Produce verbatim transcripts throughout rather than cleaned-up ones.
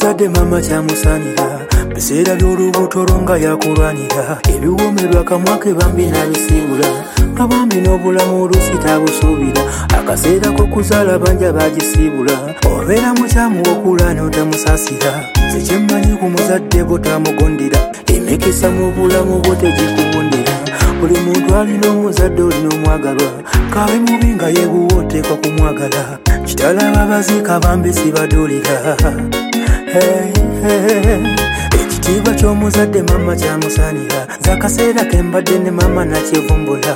omuzadde mama kyamusaanira biseera by'olubuto longa yakulwanira ebiwoomerwa kamwake bambi nabisiibula nga bambi n'obulamu oluusi tabusuubira akaseera k'okuzaala banja bagisiibula obeera mukyamu w'okula n'otamusaasira nze kyemmanyi ku muzadde bw'otamugondera emikisa mu bulamu bwo tegikuwondera buli muntu alina omuzadde olina omwagalwa kabe mubi nga yeebuwa oteekwa kumwagala kitala baziika bambi sibaduulira hey, hey. Ekitiibwa ky'omuzadde mama kyamusaanira nze akaseera ke mbadde ne mama nakyevumbula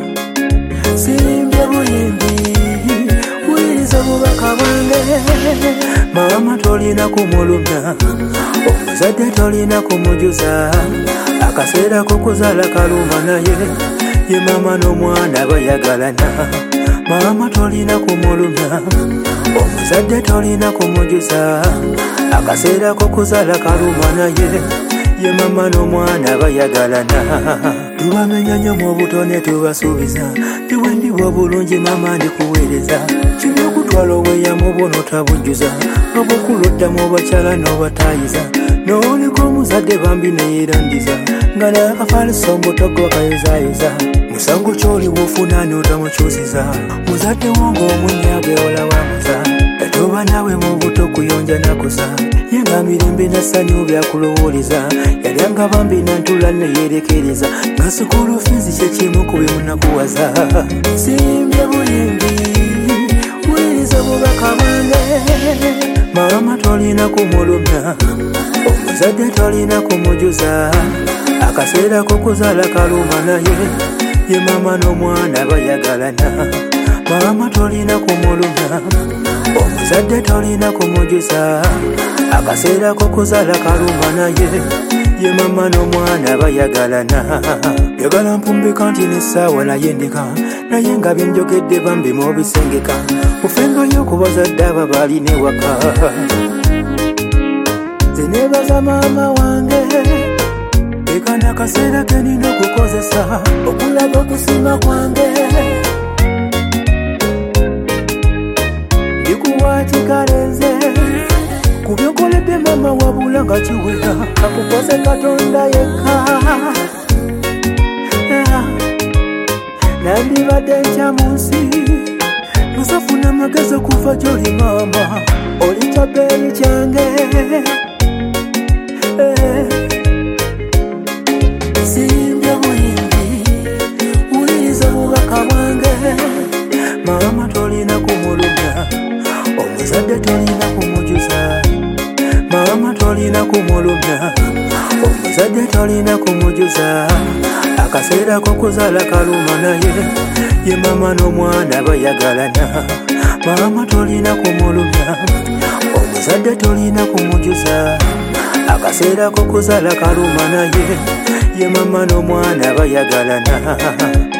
simbye buyimbi wuliriza obubaka bwange mama tolina kumulumya omuzadde tolina kumujuza akaseera k'okuzaala kaluma naye ye mama n'omwana bayagalana mama tolina kumulumya omuzadde tolina kumujuza akaseera k'okuzaala kaluma naye ye mama n'omwana bayagalana tubamenya nnyo mu butone tubasuubiza tiwendibwa obulungi mama ndikuweereza kino okutwala obweyamu bwo n'otabujjuza obukulu oddamu obakyala n'obataayiza n'oliko omuzadde bambi neyeerandiza nga n'akafaliso mbutogo akayozaayoza musango ky'oli bw'ofuna n'otamukyusiza muzadde wo ng'omunyagwe olawamuza toba naawe mu buto kuyonja nakuza ye nga mirembe nassanyu byakulowoleza yalyanga bambi nantula neyeerekereza nga sukulu fiizi kyekimu ku bimunakuwaza simbye buyimbi wuliriza obubaka bwange mama tolina kumulumya omuzadde tolina kumujuza akaseera k'okuzaala kaluma naye ye mama n'omwana bayagalana mama tolina kumulumya omuzadde tolina kumujuza akaseera k'okuzaala kaluma naye ye mama n'omwana bayagalana yagala mpumbika nti n'essaawa naye ndeka naye nga byenjogedde bambi mubisengeka mufengayo okubazadde aba balina ewaka nze neebaza maama wange eka n'akaseera ke nina okukozesa okulaga okusiima kwange ndikuwaatikalenze ku byokoledde mama wabula nga kiwera akukoze katonda yekka nandibadde ntya mu nsi nosafuna amagezi okuva gy'oli mama oli kyabeeyi kyange simbye buyimbi wuliriza obubaka bwange mama tolina kumulumya omuzadde tolina kumujuza mama tolina kumulumya omuzadde tolina kumujuza akaseera k'okuzaala kaluma naye ye mama n'omwana bayagalana mama tolina kumulumya omuzadde tolina kumujuza akaseera k'okuzaala kaluma naye ye mama n'omwana bayagalana